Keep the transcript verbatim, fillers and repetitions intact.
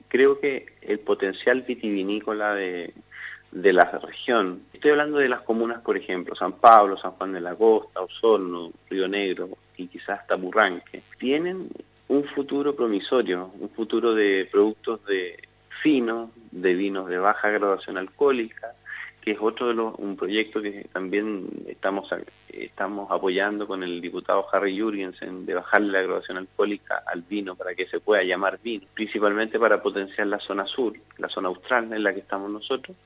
creo que el potencial vitivinícola de, de la región, estoy hablando de las comunas, por ejemplo, San Pablo, San Juan de la Costa, Osorno, Río Negro y quizás hasta Purranque, tienen un futuro promisorio, un futuro de productos de finos, de vinos de baja graduación alcohólica, que es otro de los, un proyecto que también estamos estamos apoyando con el diputado Harry Jurgensen, de bajarle la graduación alcohólica al vino para que se pueda llamar vino, principalmente para potenciar la zona sur, la zona austral en la que estamos nosotros,